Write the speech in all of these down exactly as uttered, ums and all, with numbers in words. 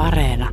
Areena.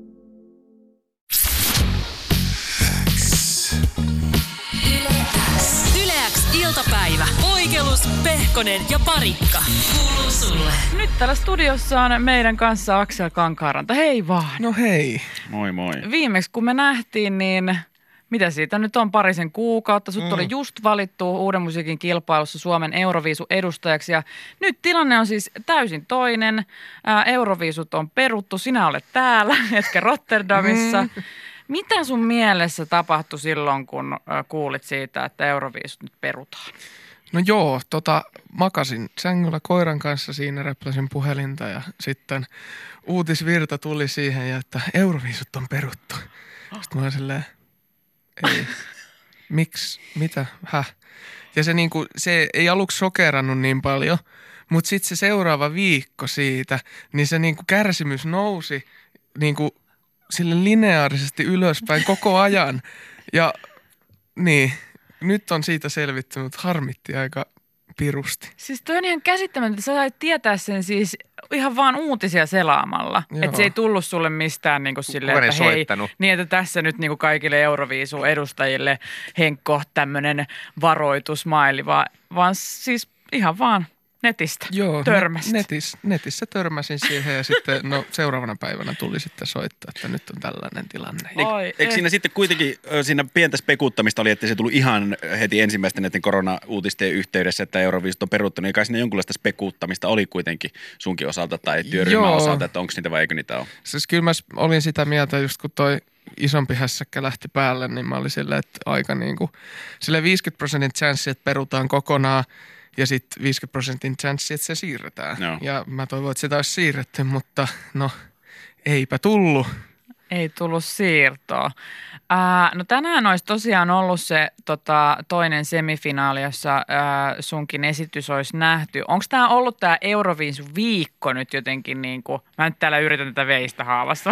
Yle X iltapäivä. Voikelus, Pehkonen ja Parikka. Kuuluu sulle. Nyt täällä studiossa on meidän kanssa Aksel Kankaanranta. Hei vaan. No hei. Moi moi. Viimeksi kun me nähtiin, niin mitä siitä nyt on parisen kuukautta? Sut mm. oli just valittu Uuden musiikin kilpailussa Suomen Euroviisu edustajaksi ja nyt tilanne on siis täysin toinen. Ää, Euroviisut on peruttu, sinä olet täällä, etkä Rotterdamissa. Mm. Mitä sun mielessä tapahtui silloin, kun kuulit siitä, että Euroviisut nyt perutaan? No joo, tota, makasin sängyllä koiran kanssa siinä, räpläsin puhelinta ja sitten uutisvirta tuli siihen, ja että Euroviisut on peruttu. Sitten mä olin silleen, ei, miksi, mitä, häh? Ja se, niinku, se ei aluksi sokerannut niin paljon, mutta sitten se seuraava viikko siitä, niin se niinku kärsimys nousi niinku sille lineaarisesti ylöspäin koko ajan. Ja niin, nyt on siitä selvitty, mutta harmitti aika pirusti. Siis toi on ihan käsittämätöntä. Sä sait tietää sen siis ihan vaan uutisia selaamalla. Että se ei tullut sulle mistään niin kuin silleen, että hei, niin että tässä nyt niin kuin kaikille Euroviisun edustajille Henkko tämmöinen varoitusmaili, vaan, vaan siis ihan vaan netistä Joo, törmäsit. Netis, netissä törmäsin siihen ja sitten no, seuraavana päivänä tuli sitten soittaa, että nyt on tällainen tilanne. Oi, Eikö eh. siinä sitten kuitenkin siinä pientä spekuuttamista oli, että se tuli ihan heti ensimmäisten näiden korona-uutisten yhteydessä, että Euroviisut on peruttu, niin kai siinä jonkunlaista spekuuttamista oli kuitenkin sunkin osalta tai työryhmän Joo. osalta, että onko niitä vai eikö niitä ole? Siis kyllä mä olin sitä mieltä just kun toi isompi hässäkkä lähti päälle, niin mä olin silleen, että aika niin kuin, silleen viisikymmentä prosentin chanssi, että perutaan kokonaan. Ja sitten viisikymmentä prosentin chanssi, että se siirretään. No. Ja mä toivon, että sitä olisi siirretty, mutta no eipä tullut. Ei tullut siirtoa. Ää, no tänään olisi tosiaan ollut se tota, toinen semifinaali, jossa ää, sunkin esitys olisi nähty. Onko tämä ollut tämä Euroviisu viikko nyt jotenkin niin kuin, mä nyt täällä yritän tätä veistä haavasta,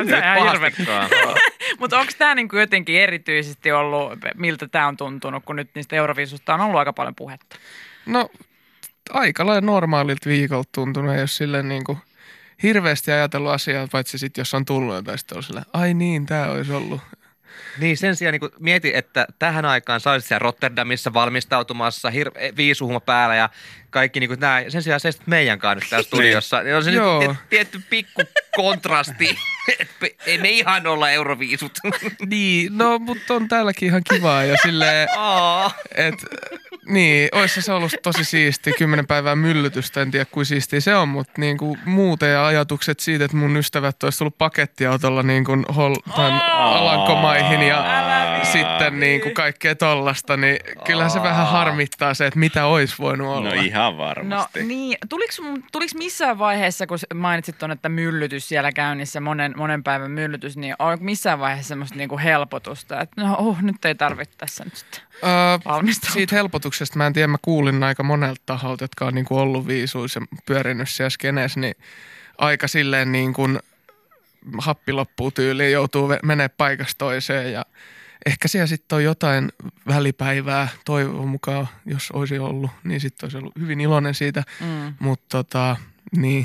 mutta onko tämä niin kuin jotenkin erityisesti ollut, miltä tämä on tuntunut, kun nyt niistä Euroviisusta on ollut aika paljon puhetta? No aika lailla normaalilta viikolta tuntunut, jos silleen niin kuin hirveästi ajatellut asiaa, paitsi sitten jos on tullut jotain, sitten on silleen, ai niin, tämä olisi ollut. Niin sen sijaan niin mieti, että tähän aikaan sä olisit siellä Rotterdamissa valmistautumassa, hir- viisuhuma päällä ja kaikki niin kuin nämä. Sen sijaan sä meidän kanssa täällä studiossa. Niin on se niin tietty pikku kontrasti, että ei me ihan olla Euroviisut. Niin, no mutta on täälläkin ihan kivaa ja silleen, että niin, olisi se ollut tosi siistiä, kymmenen päivää myllytystä, en tiedä kuin siistiä se on, mutta niin kuin muuten ja ajatukset siitä, että mun ystävät olisi tullut pakettiautolla niin kuin hol- Alankomaihin ja sitten niin kuin kaikkea tollasta, niin kyllähän se vähän harmittaa se, että mitä olisi voinut olla. No ihan varmasti. No niin, tuliko, tuliko missään vaiheessa, kun mainitsit tuon, että myllytys siellä käynnissä, monen, monen päivän myllytys, niin oliko missään vaiheessa semmoista niin kuin helpotusta, että no uh, nyt ei tarvitse tässä nyt sitten valmistautua? Siitä helpotuksesta mä en tiedä, mä kuulin aika monelta taholta, jotka on niin kuin ollut viisuissa ja pyörinyt siellä skeneessä, niin aika silleen niin kuin happi loppuu tyyliin, joutuu menee paikasta toiseen ja ehkä siellä sitten on jotain välipäivää toivon mukaan, jos olisi ollut, niin sitten olisi ollut hyvin iloinen siitä, mm. mutta tota, niin.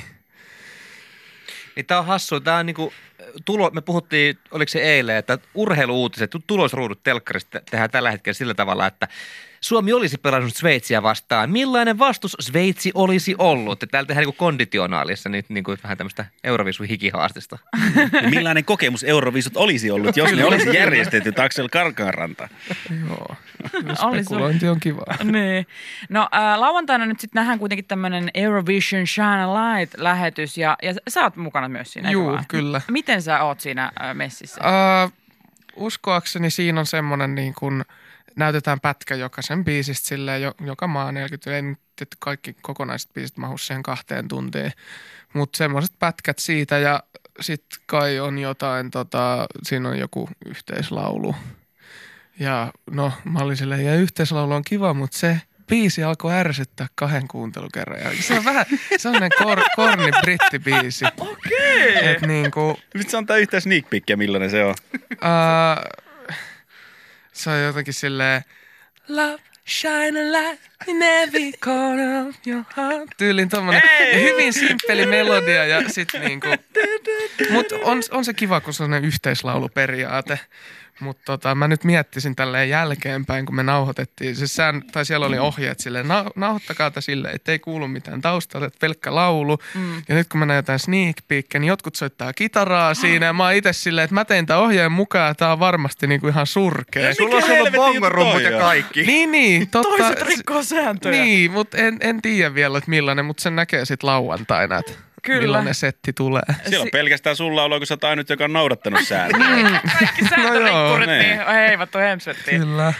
Niin tää on hassua, tää on niinku, tulo, me puhuttiin, oliko se eilen, että urheilu-uutiset, tulosruudut telkkarista tehdään tällä hetkellä sillä tavalla, että Suomi olisi pelannut Sveitsiä vastaan. Millainen vastus Sveitsi olisi ollut? Täällä tehdään niin konditionaalissa nyt niin kuin vähän tämmöistä Euroviisun hikihaastista. Ja millainen kokemus Euroviisut olisi ollut, jos ne olisi järjestetty Aksel Kankaanranta? Joo, spekulointi on kivaa. Niin. No äh, lauantaina nyt sitten nähdään kuitenkin tämmöinen Eurovision Shine a Light-lähetys ja, ja sä oot mukana myös siinä, eikö Juu, vaan? kyllä. Miten sä oot siinä äh, messissä? Äh, uskoakseni siinä on semmoinen niin kuin näytetään pätkä jokaisen biisistä silleen, joka maa neljäkymmentä, ei nyt kaikki kokonaiset biisit mahu siihen kahteen tuntiin, mutta semmoiset pätkät siitä ja sitten kai on jotain, tota, siinä on joku yhteislaulu. Ja no mä olin silleen, ja yhteislaulu on kiva, mutta se biisi alkoi ärsyttää kahden kuuntelukerran. Ja se on vähän sellainen kor, korni brittibiisi. Okei. Okay. Että niinku. Nyt se antaa yhtään sneak peekia, millainen se on. Uh, se on jotenkin silleen, love, Shine a light in every corner of your heart. Tyylin tommonen ja hyvin simppeli melodia ja sit niinku, mut on, on se kiva, kun se on sellainen yhteislauluperiaate. Mutta tota, mä nyt miettisin tälleen jälkeenpäin, kun me nauhoitettiin. Siis sään, tai siellä oli ohjeet silleen, na, nauhoittakaa tätä silleen, ettei kuulu mitään taustalta, että pelkkä laulu. Mm. Ja nyt kun mä näen jotain sneak peekia, niin jotkut soittaa kitaraa siinä. Ja mä oon itse silleen, että mä tein tämän ohjeen mukaan, ja tää on varmasti niinku ihan surkea. Ja sulla on sulla bongorummut ja kaikki. Niin, niin. Totta, Toiset rikkoo sääntöjä. Niin, mutta en, en tiedä vielä, että millainen, mutta sen näkee sitten lauantaina, että Kyllä. millainen setti tulee. Siellä on pelkästään sulla olo, kun sä oot ainut, joka on noudattanut sääntöjä. Kaikki sääntörikkurit, No niin joo. heivattu hemsvettiin. Kyllä.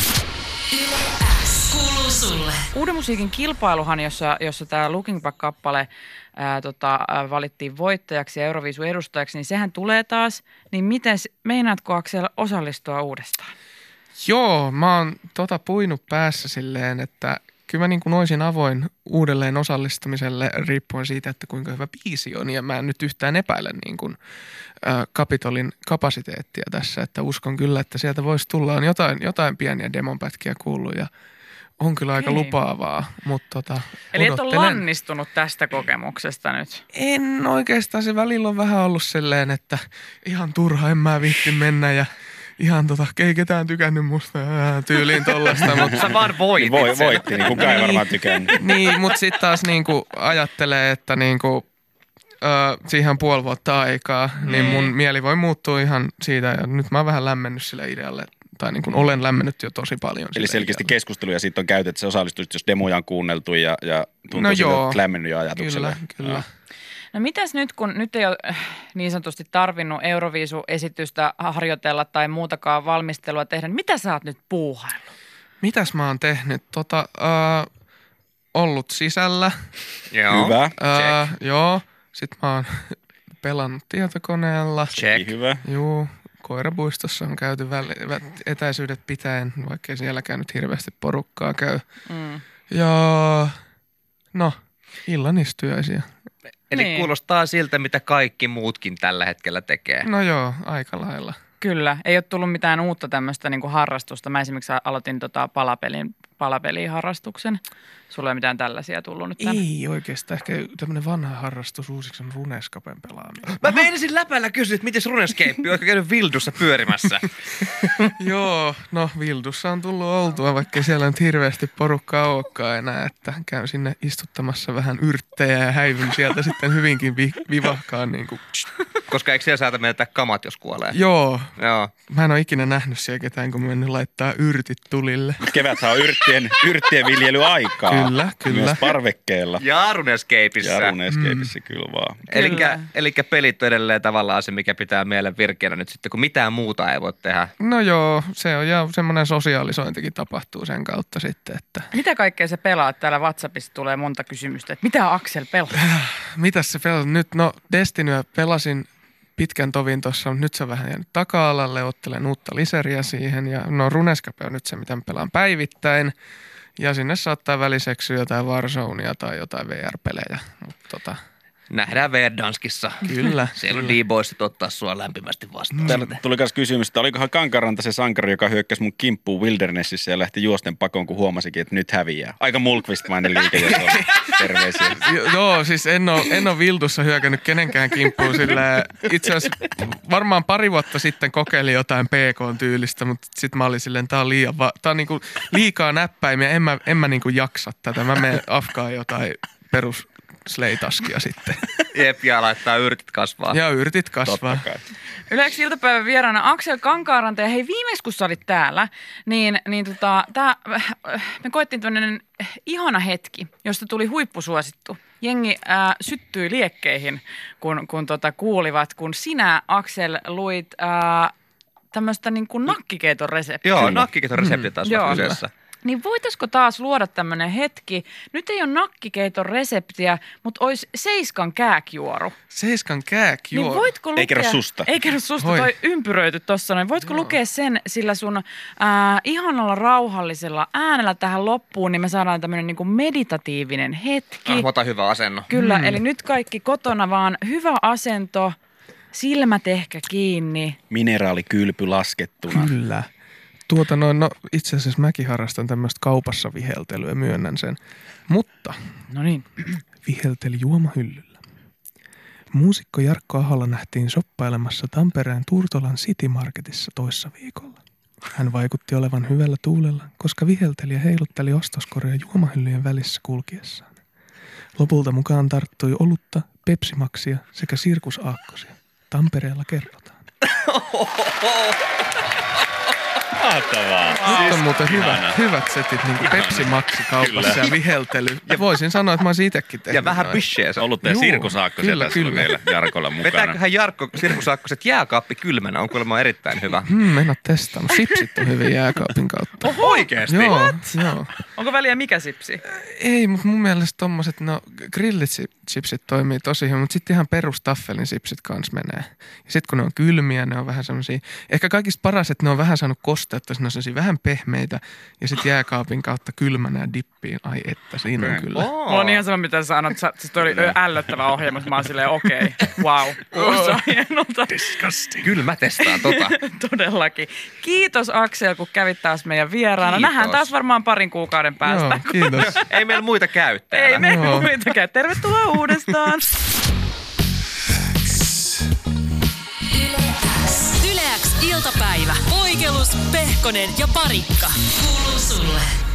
Kuuluu sulle. Uuden musiikin kilpailuhan, jossa, jossa tämä Looking Back-kappale ää, tota, ää, valittiin voittajaksi ja Euroviisun edustajaksi, niin sehän tulee taas. Niin miten, meinaatko Aksel osallistua uudestaan? Joo, mä oon tota puinut päässä silleen, että kyllä mä niin kuin olisin avoin uudelleen osallistumiselle riippuen siitä, että kuinka hyvä biisi on. Ja mä en nyt yhtään epäile niin kuin, ä, Capitolin kapasiteettia tässä, että uskon kyllä, että sieltä voisi tulla. On jotain, jotain pieniä demonpätkiä kuullut ja on kyllä aika Okei. lupaavaa, mutta tota, Eli et ole odottelen. lannistunut tästä kokemuksesta nyt. En oikeastaan, se välillä on vähän ollut silleen, että ihan turha, en mä viitti mennä ja ihan tota, ei ketään tykännyt musta ää, tyyliin tollasta, mutta Sä vaan voitit Voi, sen. voitti, niin kukaan ei varmaan tykännyt. niin, mutta sitten taas niinku ajattelee, että niinku, ö, siihen on puoli vuotta aikaa, niin mun mieli voi muuttua ihan siitä ja nyt mä oon vähän lämmennyt sille idealle, tai niin kuin olen lämmennyt jo tosi paljon. Eli sille selkeästi idealle. keskusteluja siitä on käyty, että se osallistuisi, jos demoja on kuunneltu ja, ja tuntuu No siltä, joo. että lämmennyt jo ajatuksella. Kyllä, kyllä. No mitäs nyt, kun nyt ei ole äh, niin sanotusti tarvinnut Euroviisu-esitystä harjoitella tai muutakaan valmistelua tehdä, niin mitä sä oot nyt puuhaillut? Mitäs mä oon tehnyt? Tota, ö, ollut sisällä. Joo. Hyvä. Ö, joo. Sitten mä oon pelannut tietokoneella. Check. Hyvä. Juu, koirapuistossa on käyty väli, vä, etäisyydet pitäen, vaikkei sielläkään nyt hirveästi porukkaa käy. Mm. Ja no, illanistyöisiä. Eli Niin. kuulostaa siltä, mitä kaikki muutkin tällä hetkellä tekee. No joo, aika lailla. Kyllä, ei ole tullut mitään uutta tämmöistä niin kuin harrastusta. Mä esimerkiksi aloitin tota palapelin, palapeliharrastuksen. Sulla ei mitään tällaisia tullut nyt tänne. Ei oikeastaan, ehkä tämmöinen vanha harrastus uusiksi on Runescapen pelaaminen. Mä meinasin läpällä kysyä, että miten Runescape, ootko käynyt Vildussa pyörimässä? Joo, no Vildussa on tullut oltua, vaikka siellä nyt hirveästi porukkaa olekaan enää, että käyn sinne istuttamassa vähän yrttejä ja häivyn sieltä sitten hyvinkin vi- vivahkaan niin kuin. Koska eikö siellä saata menettää kamat, jos kuolee? Joo, Joo. mä en ole ikinä nähnyt siellä ketään, kun mennyt laittaa yrtit tulille. Keväthän on yrttien, yrttien viljelyaikaa. Kyllä, kyllä. Myös parvekkeella. Ja Runescapeissa. Ja Runescapeissa kyllä vaan. Elikkä, elikkä pelit on edelleen tavallaan se, mikä pitää mielen virkeänä nyt sitten, kun mitään muuta ei voi tehdä. No joo, se on ja semmoinen sosiaalisointikin tapahtuu sen kautta sitten, että Mitä kaikkea sä pelaat? Täällä WhatsAppissa tulee monta kysymystä, että mitä Aksel pelaa? mitäs se pelasi nyt? No Destinyä pelasin pitkän tovin tuossa, mutta nyt se on vähän jäänyt taka-alalle, ottelen uutta liseriä siihen ja no Runescape on nyt se, mitä mä pelaan päivittäin. Ja sinne saattaa väliseksi jotain Warzonea tai jotain V R-pelejä, mutta tota, Nähdään Verdanskissa. kyllä. Siellä on kyllä. D-boysit ottaa sua lämpimästi vastaan. Täällä tuli myös kysymys, että olikohan Kankaranta se sankari, joka hyökkäsi mun kimppuun Wildernessissä ja lähti juosten pakoon, kun huomasikin, että nyt häviää. Aika mulkvistmainen liike, jos on terveisiä. Jo, joo, siis en ole, en ole Vildussa hyökännyt kenenkään kimppuun sillä itse asiassa varmaan pari vuotta sitten kokeilin jotain P K-tyylistä, mutta sitten mä olin silleen, tää on, liian va- tää on niinku liikaa näppäimiä, en mä, en mä niinku jaksa tätä. Mä menen Afgaan jotain perus sleitaskia sitten. Jep, ja laittaa yrtit kasvaa. Ja yrtit kasvaa. Totta kai. Yleensä iltapäivän vieraana Aksel Kankaaranta ja hei viimeksi kun sä olit täällä, niin, niin tota, tää, me koettiin tämmöinen ihana hetki, josta tuli huippusuosittu. Jengi ää, syttyi liekkeihin, kun, kun tota, kuulivat, kun sinä Aksel luit ää, tämmöistä niin kuin nakkikeiton reseptiä. Joo, nakkiketon resepti taas Joo. on kyseessä. Niin voitaisiko taas luoda tämmöinen hetki? Nyt ei ole nakkikeiton reseptiä, mutta olisi Seiskan kääkjuoru. Seiskan kääkjuoru. Niin voitko lukea... Ei kerro susta. Ei kerro susta, Hoi. toi ympyröity tossa noin. Voitko Joo. lukea sen sillä sun ää, ihanalla rauhallisella äänellä tähän loppuun, niin me saadaan tämmöinen niinku meditatiivinen hetki. Ah, ota hyvä asenno. Kyllä, mm. eli nyt kaikki kotona vaan hyvä asento, silmät ehkä kiinni. Mineraalikylpy laskettuna. Kyllä. Tuota noin, no itse asiassa mäkin harrastan tämmöistä kaupassa viheltelyä, myönnän sen. Mutta No niin. vihelteli juomahyllyllä. Muusikko Jarkko Ahola nähtiin shoppailemassa Tampereen Turtolan City Marketissa toissa viikolla. Hän vaikutti olevan hyvällä tuulella, koska vihelteli ja heilutteli ostoskoreja juomahyllyjen välissä kulkiessaan. Lopulta mukaan tarttui olutta, pepsimaksia sekä sirkusaakkosia. Tampereella kerrotaan. Mahtavaa. Nyt on muuten hyvät, hyvät setit, niin kuin Pepsi Maxi kaupassa ja viheltely. Ja voisin sanoa, että mä olisin itsekin tehnyt. Ja vähän noin. bisseä. Ollut ja Juu, sirkusaakko kyllä, siellä kyllä. meillä Jarkolla mukana. Vetääköhän Jarkko sirkusaakkoset jääkaappi kylmänä? On kuulemma erittäin hyvä. Hmm, en ole testannut. Sipsit on hyvin jääkaapin kautta. Oho, oikeesti? Joo, joo. Onko väliä mikä sipsi? Ei, mutta mun mielestä tommoset, no grillit chipsit toimii tosi hyvin, mutta sitten ihan perus taffelin chipsit kans menee. Ja sitten kun ne on kylmiä, ne on vähän semmosia, ehkä kaikista paras, että ne on vähän saanut kosteutta, ne on semmosia vähän pehmeitä ja sitten jääkaapin kautta kylmänä ja dippiin. Ai että, siinä on kyllä. Oh. Mulla on ihan sama, mitä sanot. Sä- Siis toi oli ällöttävä ohjelma, mutta mä oon silleen okei, okay, wow, kuulostaa hienolta. Kyllä mä testaan tota. Todellakin. Kiitos Aksel, kun kävit taas meidän vieraana. Kiitos. Nähdään taas varmaan parin kuukauden päästä. Joo, kiitos. Ei meillä muita käy täällä. Ei me Joo. muitakaan. Tervetuloa uudestaan. Yle X iltapäivä. Poikelus, Pehkonen ja Parikka. Kuuluu sulle.